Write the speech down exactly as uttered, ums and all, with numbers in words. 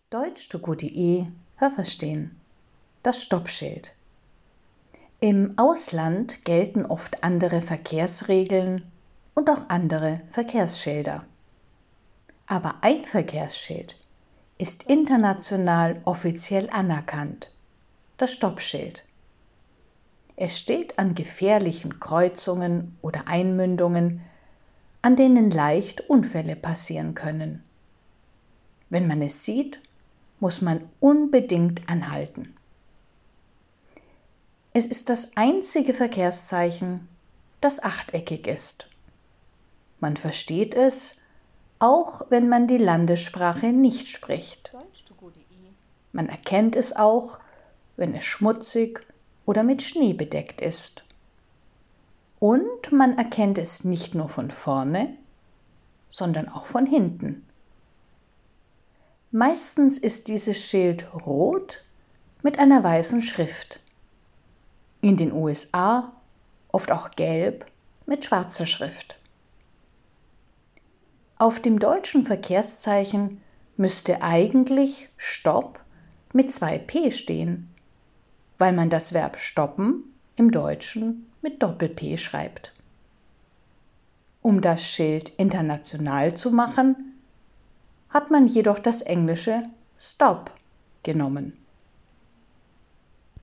Deutsch-to-go.de Hörverstehen. Das Stoppschild. Im Ausland gelten oft andere Verkehrsregeln und auch andere Verkehrsschilder. Aber ein Verkehrsschild ist international offiziell anerkannt: das Stoppschild. Es steht an gefährlichen Kreuzungen oder Einmündungen, an denen leicht Unfälle passieren können. Wenn man es sieht, muss man unbedingt anhalten. Es ist das einzige Verkehrszeichen, das achteckig ist. Man versteht es, auch wenn man die Landessprache nicht spricht. Man erkennt es auch, wenn es schmutzig oder mit Schnee bedeckt ist. Und man erkennt es nicht nur von vorne, sondern auch von hinten. Meistens ist dieses Schild rot mit einer weißen Schrift. In den U S A oft auch gelb mit schwarzer Schrift. Auf dem deutschen Verkehrszeichen müsste eigentlich Stopp mit zwei P stehen, weil man das Verb stoppen im Deutschen mit Doppel-P schreibt. Um das Schild international zu machen, hat man jedoch das englische Stop genommen.